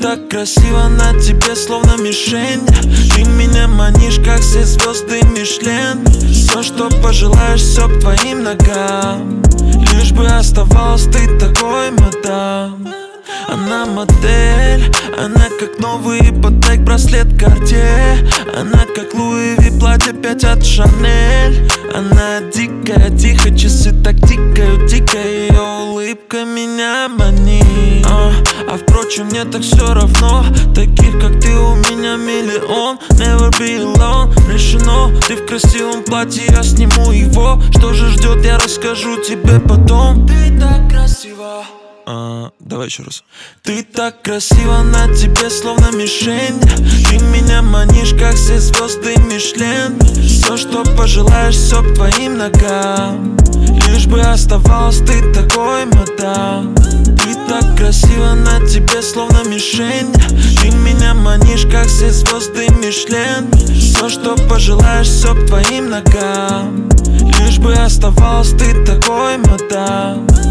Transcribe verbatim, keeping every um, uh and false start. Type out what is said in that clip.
так красиво, на тебе словно мишень. Ты меня манишь, как все звезды Мишлен. Все, что пожелаешь, все к твоим ногам. Лишь бы оставалась ты такой, мадам. Она модель, она как новый Patek браслет Cartier. Она как Луи Ви платье пять от Шанель. Она дикая, тихо, часы так тикают, дико. Ее улыбка меня манит. а, а впрочем, мне так все равно. Таких, как ты, у меня миллион. Never be alone, решено. Ты в красивом платье, я сниму его. Что же ждет, я расскажу тебе потом. Ты так красива. А, давай еще раз. Ты так красиво, на тебе словно мишень. Ты меня манишь, как все звезды Мишлен. Все, что пожелаешь, все к твоим ногам. Лишь бы оставалась ты такой, мадам. Ты так красиво, на тебе словно мишень. Ты меня манишь, как все звезды Мишлен. Все, что пожелаешь, все к твоим ногам. Лишь бы оставалась ты такой, мадам.